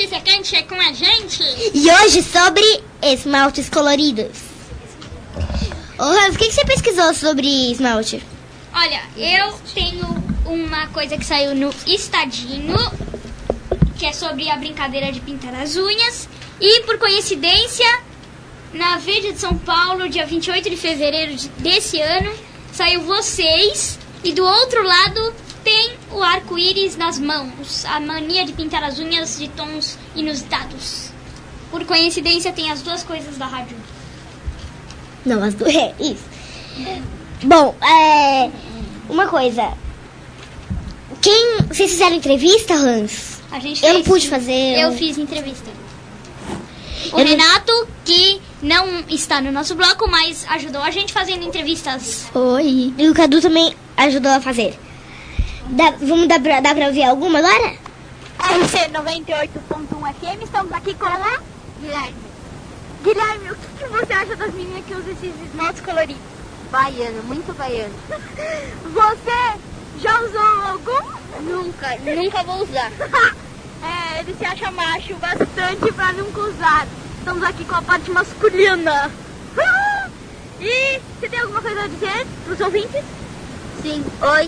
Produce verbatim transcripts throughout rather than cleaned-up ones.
notícia quente é com a gente. E hoje sobre esmaltes coloridos. Ô, Hans, o que, que você pesquisou sobre esmalte? Olha, eu tenho uma coisa que saiu no Estadinho, que é sobre a brincadeira de pintar as unhas. E, por coincidência, na Veja de São Paulo, dia vinte e oito de fevereiro de, desse ano, saiu Vocês. E do outro lado tem o arco-íris nas mãos, a mania de pintar as unhas de tons inusitados. Por coincidência, tem as duas coisas da rádio. Não, as duas. É, isso. Bom, é... uma coisa. Quem... Vocês fizeram entrevista, Hans? A gente Eu fez, não pude fazer. Eu fiz entrevista. O Eu Renato, não... que não está no nosso bloco, mas ajudou a gente fazendo entrevistas. Oi. E o Cadu também ajudou a fazer. Dá, vamos dar pra, dá pra ouvir alguma agora? R C noventa e oito ponto um F M, estamos aqui com a Guilherme. Guilherme, o que, que você acha das meninas que usam esses esmaltes coloridos? Baiano, muito baiano. Você já usou algum? Nunca, nunca vou usar. É, ele se acha macho bastante pra nunca usar. Estamos aqui com a parte masculina. E você tem alguma coisa a dizer pros ouvintes? Sim, oi.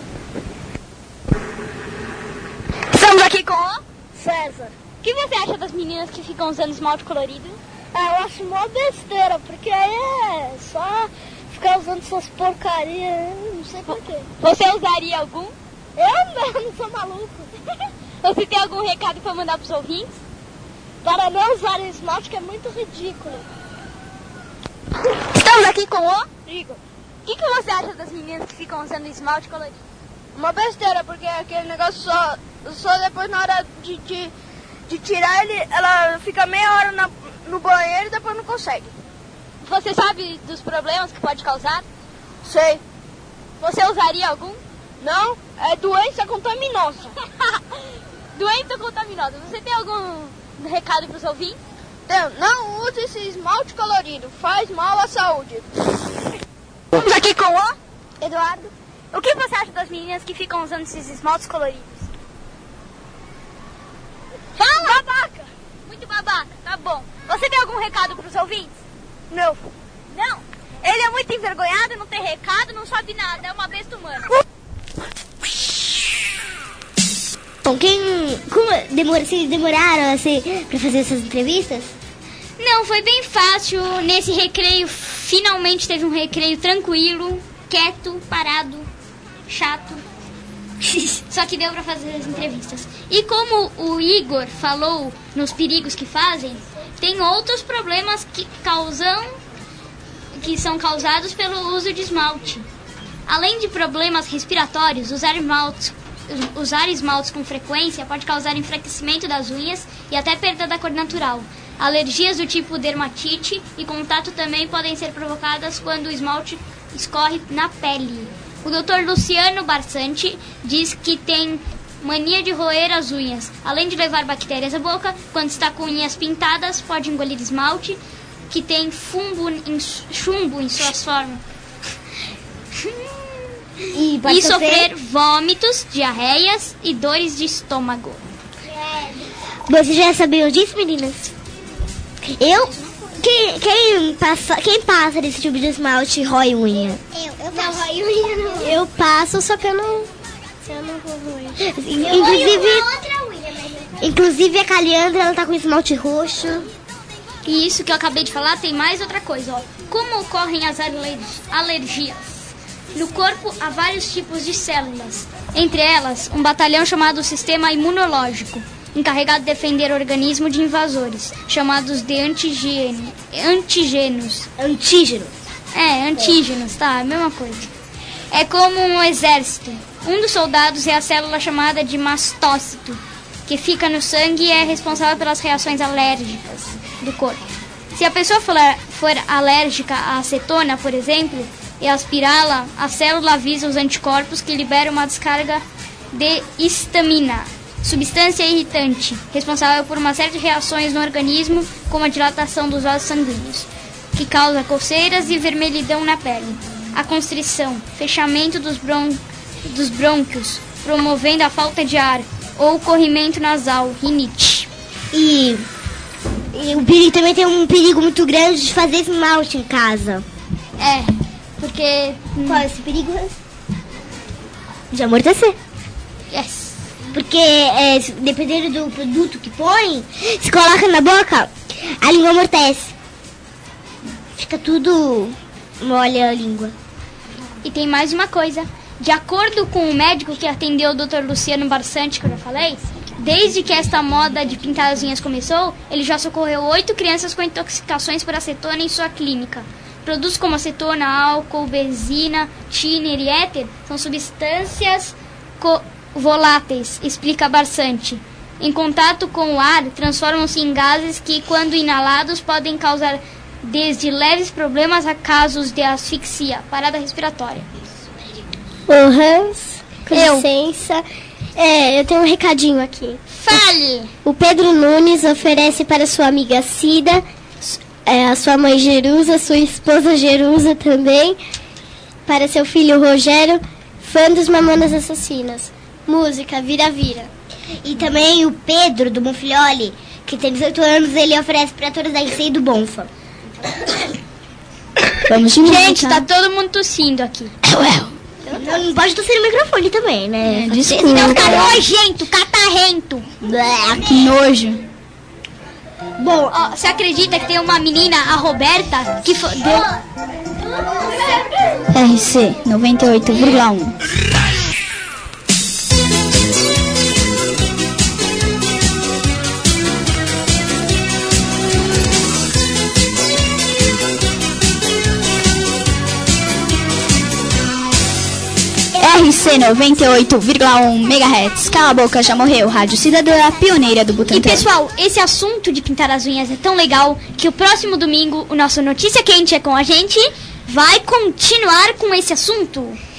Estamos aqui com o César. O que você acha das meninas que ficam usando esmalte colorido? Ah, eu acho mó besteira, porque aí é só ficar usando essas porcarias, não sei porquê. Você usaria algum? Eu não, não sou maluco. Você tem algum recado pra mandar pros ouvintes? Para não usar esmalte, que é muito ridículo. Estamos aqui com o Igor. O que, que você acha das meninas que ficam usando esmalte colorido? Uma besteira, porque aquele negócio só, só depois na hora de, de, de tirar ele, ela fica meia hora na, no banheiro e depois não consegue. Você sabe dos problemas que pode causar? Sei. Você usaria algum? Não, é doença contaginosa. Doença contaginosa. Você tem algum recado para os ouvintes? Não, não use esse esmalte colorido, faz mal à saúde. Estamos aqui com o Eduardo. O que você acha das meninas que ficam usando esses esmaltes coloridos? Fala! Babaca! Muito babaca, tá bom. Você tem algum recado para os ouvintes? Não. Não? Ele é muito envergonhado, não tem recado, não sabe nada, é uma besta humana. Bom, quem... Como demora, vocês demoraram assim, pra fazer essas entrevistas? Não, foi bem fácil. Nesse recreio, finalmente teve um recreio tranquilo, quieto, parado, chato. Só que deu pra fazer as entrevistas. E como o Igor falou nos perigos que fazem, tem outros problemas que causam, que são causados pelo uso de esmalte. Além de problemas respiratórios, usar esmaltes, usar esmaltes com frequência pode causar enfraquecimento das unhas e até perda da cor natural. Alergias do tipo dermatite e contato também podem ser provocadas quando o esmalte escorre na pele. O doutor Luciano Barsanti diz que tem mania de roer as unhas. Além de levar bactérias à boca, quando está com unhas pintadas, pode engolir esmalte que tem fumbo em, chumbo em suas formas. E, e sofrer vômitos, diarreias e dores de estômago. Vocês já sabiam disso, meninas? Eu? Quem, quem, passa, quem passa desse tipo de esmalte rói unha? Eu, eu não rói unha, não. Eu passo, só que eu não... Eu não vou roer. Inclusive, outra unha, mas... inclusive a Caliandra, ela tá com esmalte roxo. E isso que eu acabei de falar, tem mais outra coisa, ó. Como ocorrem as alergias? No corpo há vários tipos de células. Entre elas, um batalhão chamado Sistema Imunológico, encarregado de defender o organismo de invasores, chamados de antigênio, antígenos. Antígenos. É, antígenos, tá, a mesma coisa. É como um exército. Um dos soldados é a célula chamada de mastócito, que fica no sangue e é responsável pelas reações alérgicas do corpo. Se a pessoa for, for alérgica à acetona, por exemplo, e aspirá-la, a célula avisa os anticorpos que liberam uma descarga de histamina, substância irritante, responsável por uma série de reações no organismo, como a dilatação dos vasos sanguíneos, que causa coceiras e vermelhidão na pele. A constrição, fechamento dos, bron dos brônquios, promovendo a falta de ar, ou corrimento nasal, rinite. E, e o perigo também tem um perigo muito grande de fazer esmalte em casa. É, porque... Qual é esse perigo? De amortecer. Yes. Porque é, dependendo do produto que põe, se coloca na boca, a língua amortece. Fica tudo mole a língua. E tem mais uma coisa. De acordo com o médico que atendeu o doutor Luciano Barsante, que eu já falei, desde que esta moda de pintar as unhas começou, ele já socorreu oito crianças com intoxicações por acetona em sua clínica. Produtos como acetona, álcool, benzina, thinner e éter são substâncias co- voláteis, explica Barsante. Em contato com o ar, transformam-se em gases que, quando inalados, podem causar desde leves problemas a casos de asfixia, parada respiratória. Uhum. Com Eu. licença. É, eu tenho um recadinho aqui. Fale! O Pedro Nunes oferece para sua amiga Cida, é, a sua mãe Jerusa, sua esposa Jerusa também, para seu filho Rogério, fã dos Mamonas Assassinas. Música Vira Vira. E também o Pedro do Bonfilholi, que tem dezoito anos, ele oferece para todos da I C e do Bonfa. Vamos de Gente, música. tá todo mundo tossindo aqui. Não, não pode tossir no microfone também, né? É, desculpa. Senão fica nojento, catarrento. Que nojo. Bom, ó, você acredita que tem uma menina, a Roberta, que fo- deu... R C noventa e oito vírgula um. R C noventa e oito vírgula um megahertz. Cala a boca, já morreu. Rádio Cidadã, pioneira do E Butantã. pessoal, esse assunto de pintar as unhas é tão legal que o próximo domingo o nosso Notícia Quente é com a gente vai continuar com esse assunto.